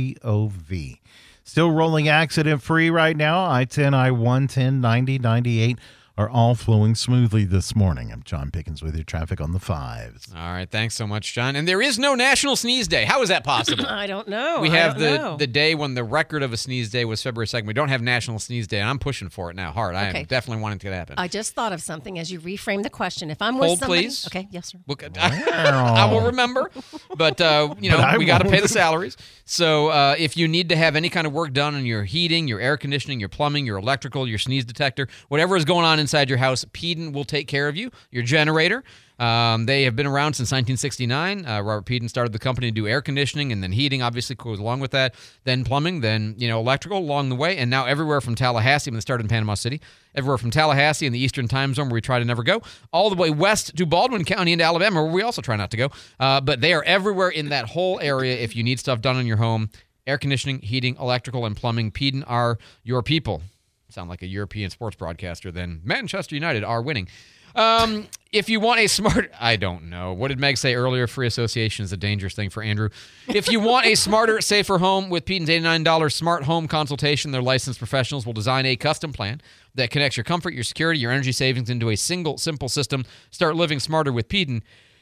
gov. Still rolling accident free right now. I ten, I one ten, ninety, ninety-eight are all flowing smoothly this morning. I'm John Pickens with your traffic on the fives. All right, thanks so much, John. And there is no National Sneeze Day. How is that possible? I don't know. We I have don't the, know. the day when the record of a sneeze day was February second. We don't have National Sneeze Day, and I'm pushing for it now hard. I Okay. am definitely wanting it to happen. I just thought of something as you reframe the question. If I'm with Hold, somebody, please. okay, yes, sir. Look, I will remember, but uh, you know But I we got to won't. pay the salaries. So uh, if you need to have any kind of work done on your heating, your air conditioning, your plumbing, your electrical, your sneeze detector, whatever is going on inside your house, Peden will take care of you. Your generator. Um, they have been around since nineteen sixty-nine. Uh, Robert Peden started the company to do air conditioning, and then heating obviously goes along with that. Then plumbing, then you know electrical along the way, and now everywhere from Tallahassee, when they started in Panama City, everywhere from Tallahassee in the Eastern Time Zone where we try to never go, all the way west to Baldwin County into Alabama where we also try not to go. Uh, but they are everywhere in that whole area. If you need stuff done in your home, air conditioning, heating, electrical, and plumbing, Peden are your people. Sound like a European sports broadcaster. Then Manchester United are winning. Um, if you want a smart, I don't know. What did Meg say earlier? Free association is a dangerous thing for Andrew. If you want a smarter, safer home with Peden's eighty-nine dollars smart home consultation, their licensed professionals will design a custom plan that connects your comfort, your security, your energy savings into a single, simple system. Start living smarter with Peden.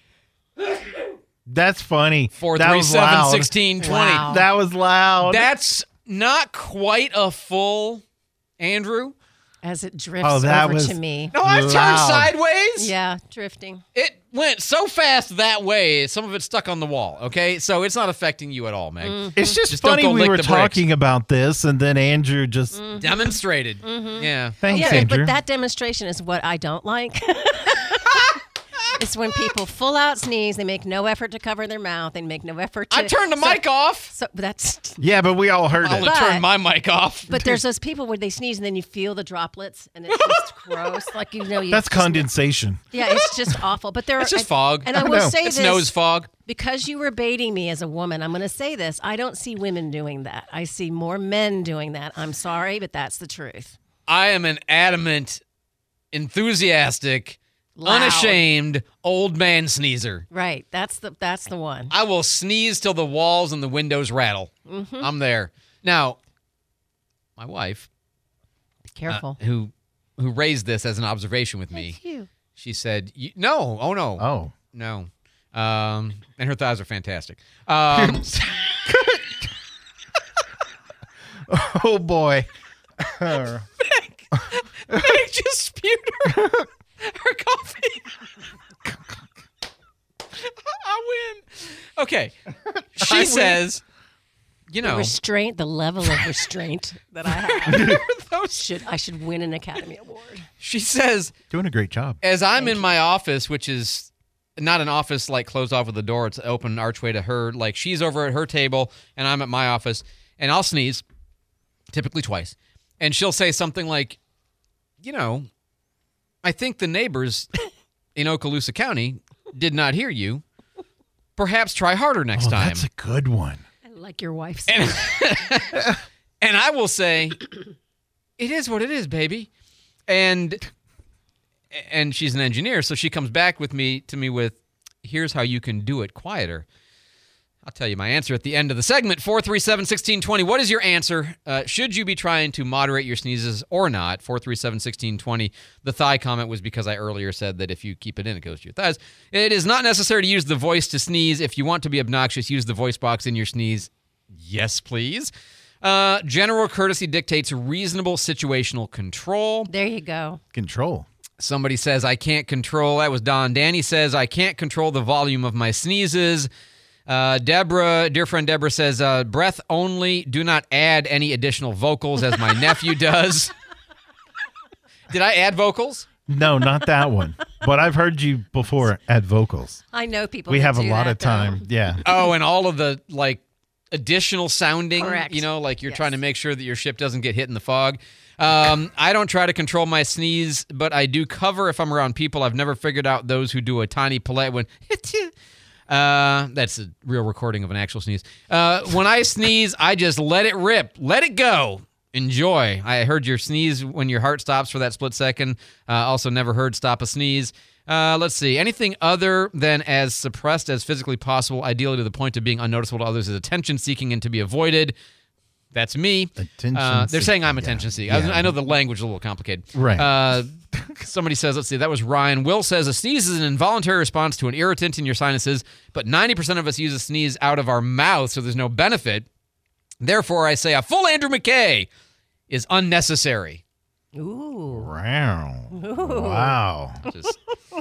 That's funny. four That three was seven, one loud. six twenty. Wow. That was loud. That's not quite a full Andrew. As it drifts Oh, that over was- to me. No, I turned Loud. sideways. Yeah, drifting. It went so fast that way, some of it stuck on the wall, okay? So it's not affecting you at all, Meg. Mm-hmm. It's just, don't funny go we lick were the bricks. talking about this, and then Andrew just Demonstrated. Yeah. thanks, yeah, Andrew. but that demonstration is what I don't like. It's when people full out sneeze, they make no effort to cover their mouth, they make no effort to I turned the so- mic off. So that's yeah, but we all heard I it. only But- turned my mic off. but there's those people where they sneeze and then you feel the droplets and it's just gross. Like you know you That's just- condensation. Yeah, it's just awful. But there It's are just fog. And I I will know. say It's this nose fog. because you were baiting me as a woman, I'm going to say this. I don't see women doing that. I see more men doing that. I'm sorry, but that's the truth. I am an adamant, enthusiastic, Loud. unashamed old man sneezer. Right. That's the that's the one. I will sneeze till the walls and the windows rattle. Mm-hmm. I'm there. Now, my wife, Be careful. uh, who who raised this as an observation with me, Thank you. she said, "You- "No, oh no, Oh. no," um, and her thighs are fantastic. Um, Oh boy. Meg just spewed her, her coffee. I win. Okay. She I win. says, you The know, restraint, the level of restraint that I have. should I should win an Academy Award. she says, Doing a great job. as I'm in my office, which is not an office like closed off with the door, it's an open archway to her. Like she's over at her table and I'm at my office, and I'll sneeze, typically twice. And she'll say something like, you know, I think the neighbors in Okaloosa County did not hear you. Perhaps try harder next Oh, time. that's a good one. I like your wife's. And, and I will say, it is what it is, baby. And and she's an engineer, so she comes back with me to me with, here's how you can do it quieter. I'll tell you my answer at the end of the segment. four three seven, one six two zero. What is your answer? Uh, should you be trying to moderate your sneezes or not? four three seven, one six two zero. The thigh comment was because I earlier said that if you keep it in, it goes to your thighs. It is not necessary to use the voice to sneeze. If you want to be obnoxious, use the voice box in your sneeze. Yes, please. Uh, general courtesy dictates reasonable situational control. There you go. Control. Somebody says, I can't control. That was Don. Danny says, I can't control the volume of my sneezes. Uh, Deborah, dear friend Deborah says, uh, breath only. Do not add any additional vocals as my nephew does. Did I add vocals? No, not that one. But I've heard you before add vocals. I know people We that have a do lot that, of time. though. Yeah. Oh, and all of the, like, additional sounding, Correct. you know, like you're Yes. trying to make sure that your ship doesn't get hit in the fog. Um, I don't try to control my sneeze, but I do cover if I'm around people. I've never figured out those who do a tiny polite one. Uh, that's a real recording of an actual sneeze. Uh, when I sneeze, I just let it rip. Let it go. Enjoy. I heard your sneeze when your heart stops for that split second. Uh, also never heard stop a sneeze. Uh, let's see. Anything other than as suppressed as physically possible, ideally to the point of being unnoticeable to others, is attention-seeking and to be avoided. That's me. Attention uh, they're saying I'm seeking, attention seeking. yeah. I, I know the language is a little complicated. Right. Uh, somebody says, let's see, that was Ryan. Will says, a sneeze is an involuntary response to an irritant in your sinuses, but ninety percent of us use a sneeze out of our mouth, so there's no benefit. Therefore, I say a full Andrew McKay is unnecessary. Ooh. Wow. Ooh. Wow. Just,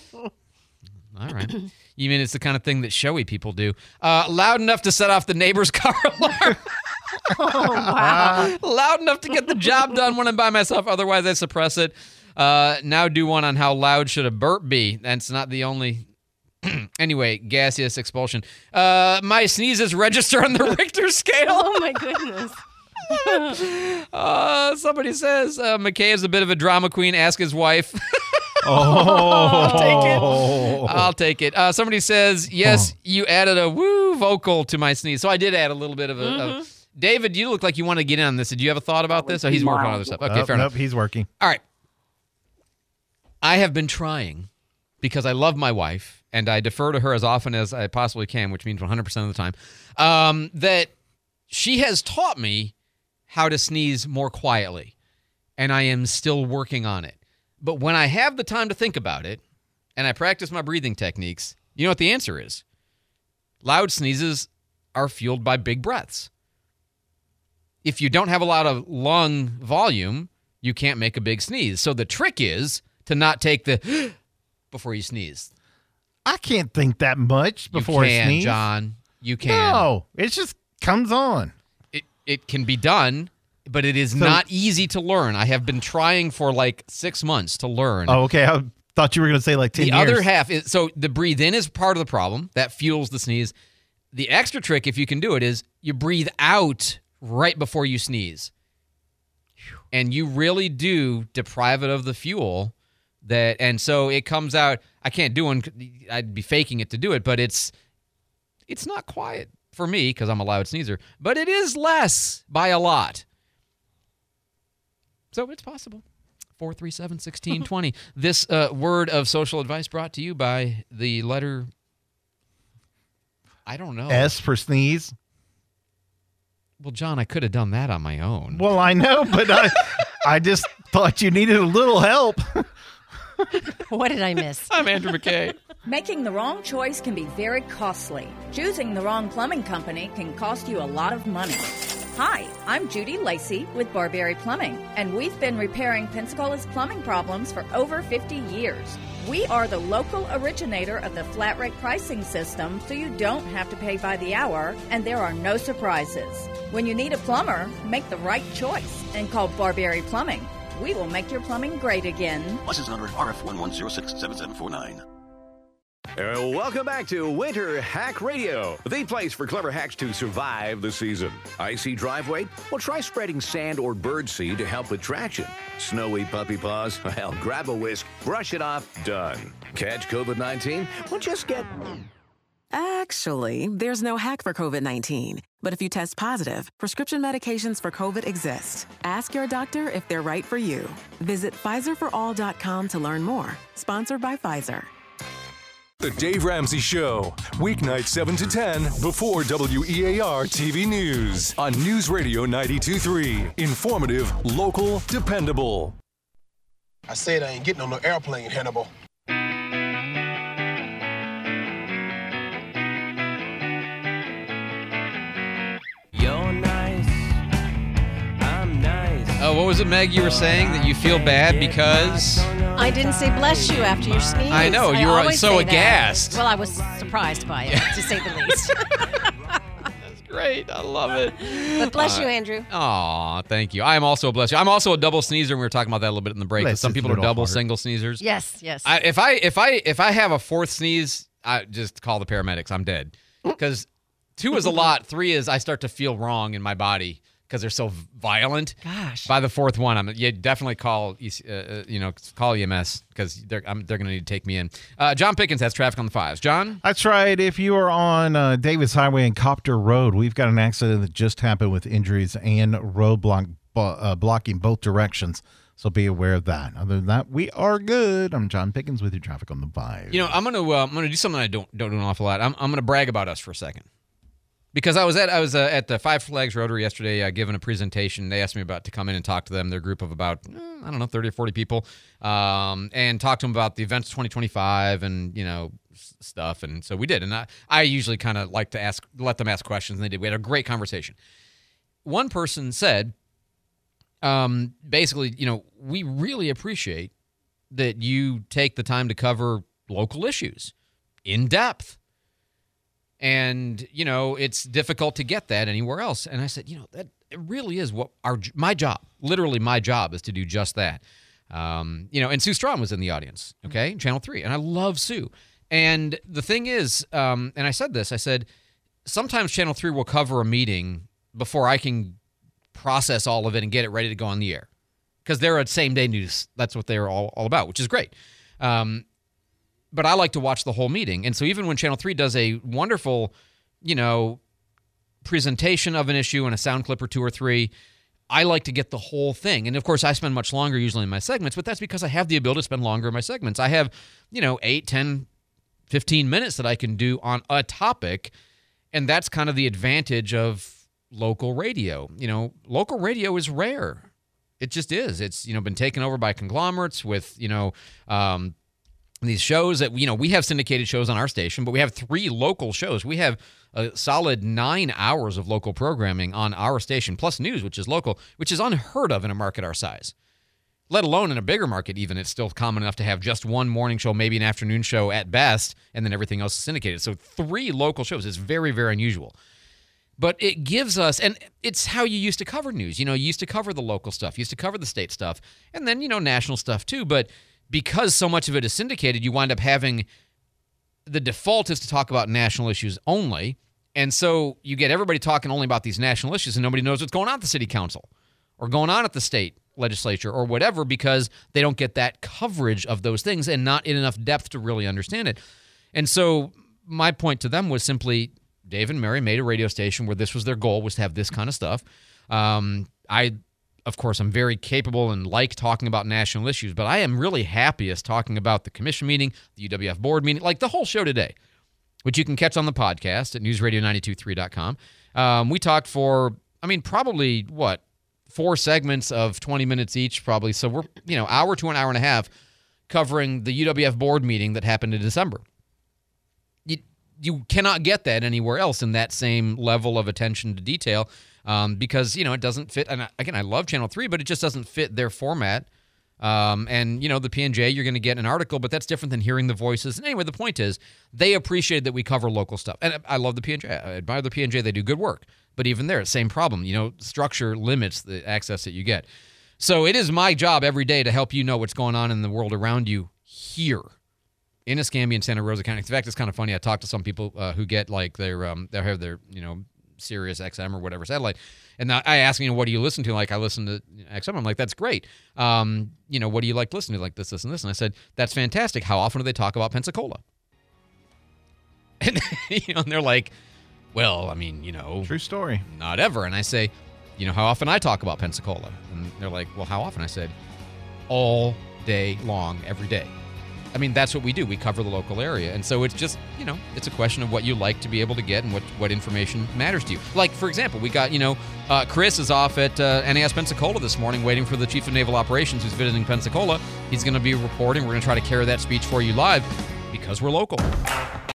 all right. You mean it's the kind of thing that showy people do? Uh, loud enough to set off the neighbor's car alarm. Oh, wow. Loud enough to get the job done when I'm by myself. Otherwise, I suppress it. Uh, now do one on how loud should a burp be. That's not the only... Anyway, gaseous expulsion. Uh, my sneezes register on the Richter scale. Oh, my goodness. uh, somebody says uh, McKay is a bit of a drama queen. Ask his wife. Oh. I'll take it. I'll take it. Uh, somebody says, yes, you added a woo vocal to my sneeze. So I did add a little bit of a... Mm-hmm. Of, David, you look like you want to get in on this. Did you have a thought about this? Oh, he's working on other stuff. Okay, Oh, fair nope, enough. he's working. All right. I have been trying because I love my wife and I defer to her as often as I possibly can, which means one hundred percent of the time, um, that she has taught me how to sneeze more quietly, and I am still working on it. But when I have the time to think about it and I practice my breathing techniques, you know what the answer is? Loud sneezes are fueled by big breaths. If you don't have a lot of lung volume, you can't make a big sneeze. So the trick is to not take the before you sneeze. I can't think that much before you can, I sneeze. John. You can. No, it just comes on. It it can be done, but it is So- not easy to learn. I have been trying for like six months to learn. Oh, okay. I thought you were going to say like ten the years. other half is, so the breathe in is part of the problem. That fuels the sneeze. The extra trick, if you can do it, is you breathe out right before you sneeze. And you really do deprive it of the fuel that, and so it comes out, I can't do one, I'd be faking it to do it, but it's it's not quiet for me because I'm a loud sneezer, but it is less by a lot. So it's possible. four three seven, one six two zero. This uh, word of social advice brought to you by the letter, I don't know. S for sneeze. Well, John, I could have done that on my own. Well, I know, but I, I just thought you needed a little help. What did I miss? I'm Andrew McKay. Making the wrong choice can be very costly. Choosing the wrong plumbing company can cost you a lot of money. Hi, I'm Judy Lacey with Barberry Plumbing, and we've been repairing Pensacola's plumbing problems for over fifty years. We are the local originator of the flat rate pricing system, so you don't have to pay by the hour, and there are no surprises. When you need a plumber, make the right choice and call Barberry Plumbing. We will make your plumbing great again. License number R F one one zero six seven seven four nine. Uh, welcome back to Winter Hack Radio, the place for clever hacks to survive the season. Icy driveway? Well, try spreading sand or bird seed to help with traction. Snowy puppy paws? Well, grab a whisk, brush it off, done. Catch COVID nineteen? Well, just get... Actually, there's no hack for COVID nineteen. But if you test positive, prescription medications for COVID exist. Ask your doctor if they're right for you. Visit Pfizer for all dot com to learn more. Sponsored by Pfizer. The Dave Ramsey Show, weeknight seven to ten before W E A R T V News on News Radio ninety-two point three. Informative, local, dependable. I said I ain't getting on no airplane, Hannibal. You're nice, I'm nice. Oh, what was it, Meg? You were saying that you feel bad because I didn't say bless you after your sneeze. I know, you I were always so say that. aghast. Well, I was surprised by it, to say the least. Great, I love it. But bless Uh, you, Andrew. Aw, thank you. I am also a bless you. I'm also a double sneezer, and we were talking about that a little bit in the break. Bless Some is people a are little double, harder. single sneezers. Yes, yes. I, if I if I if I have a fourth sneeze, I just call the paramedics. I'm dead. Because two is a lot. Three is I start to feel wrong in my body because they're so violent. Gosh. By the fourth one, I'm you definitely call uh, uh, you know call E M S because they're I'm, they're going to need to take me in. Uh, John Pickens has traffic on the fives. John. That's right. If you are on uh, Davis Highway and Copter Road, we've got an accident that just happened with injuries and roadblock uh, blocking both directions. So be aware of that. Other than that, we are good. I'm John Pickens with your traffic on the five. You know, I'm gonna uh, I'm gonna do something I don't don't do an awful lot. I'm I'm gonna brag about us for a second. Because I was at I was uh, at the Five Flags Rotary yesterday, uh, giving a presentation. They asked me about to come in and talk to them. Their group of about eh, I don't know thirty or forty people, um, and talk to them about the events twenty twenty-five and you know s- stuff. And so we did. And I, I usually kind of like to ask, let them ask questions, and they did. We had a great conversation. One person said, um, basically, you know, we really appreciate that you take the time to cover local issues in depth. And, you know, it's difficult to get that anywhere else. And I said, you know, that it really is what our my job, literally my job is to do just that. Um, you know, and Sue Strawn was in the audience, okay, Channel three. And I love Sue. And the thing is, um, and I said this, I said, sometimes Channel three will cover a meeting before I can process all of it and get it ready to go on the air. Because they're at same-day news. That's what they're all, all about, which is great. Um But I like to watch the whole meeting. And so even when Channel three does a wonderful, you know, presentation of an issue and a sound clip or two or three, I like to get the whole thing. And, of course, I spend much longer usually in my segments, but that's because I have the ability to spend longer in my segments. I have, you know, eight, ten, fifteen minutes that I can do on a topic, and that's kind of the advantage of local radio. You know, local radio is rare. It just is. It's, you know, been taken over by conglomerates with, you know, um, these shows that, you know, we have syndicated shows on our station, but we have three local shows. We have a solid nine hours of local programming on our station, plus news, which is local, which is unheard of in a market our size. Let alone in a bigger market even, it's still common enough to have just one morning show, maybe an afternoon show at best, and then everything else is syndicated. So three local shows is very, very unusual. But it gives us, and it's how you used to cover news. You know, you used to cover the local stuff, you used to cover the state stuff, and then, you know, national stuff too. But because so much of it is syndicated, you wind up having the default is to talk about national issues only. And so you get everybody talking only about these national issues, and nobody knows what's going on at the city council or going on at the state legislature or whatever, because they don't get that coverage of those things and not in enough depth to really understand it. And so my point to them was simply, Dave and Mary made a radio station where this was their goal, was to have this kind of stuff. Um, I, of course, I'm very capable and like talking about national issues, but I am really happiest talking about the commission meeting, the U W F board meeting, like the whole show today, which you can catch on the podcast at news radio nine two three dot com. Um, we talked for, I mean, probably, what, four segments of twenty minutes each, probably. So we're, you know, hour to an hour and a half covering the U W F board meeting that happened in December. You, you cannot get that anywhere else in that same level of attention to detail um, because, you know, it doesn't fit. And again, I love Channel three, but it just doesn't fit their format. Um, and, you know, the P N J, you're going to get an article, but that's different than hearing the voices. And anyway, the point is they appreciate that we cover local stuff. And I love the P N J. I admire the P N J. They do good work. But even there, same problem. You know, structure limits the access that you get. So it is my job every day to help you know what's going on in the world around you here in Escambia and Santa Rosa County. In fact, it's kind of funny. I talked to some people uh, who get like their, um, they have their, you know, Sirius X M or whatever satellite. And I ask, you know, what do you listen to? Like, I listen to X M. I'm like, that's great. Um, you know, what do you like listening to? Like this, this, and this. And I said, that's fantastic. How often do they talk about Pensacola? And, you know, and they're like, well, I mean, you know. True story. Not ever. And I say, you know how often I talk about Pensacola? And they're like, well, how often? I said, all day long, every day. I mean, that's what we do. We cover the local area. And so it's just, you know, it's a question of what you like to be able to get and what, what information matters to you. Like, for example, we got, you know, uh, Chris is off at uh, N A S Pensacola this morning waiting for the Chief of Naval Operations who's visiting Pensacola. He's going to be reporting. We're going to try to carry that speech for you live because we're local.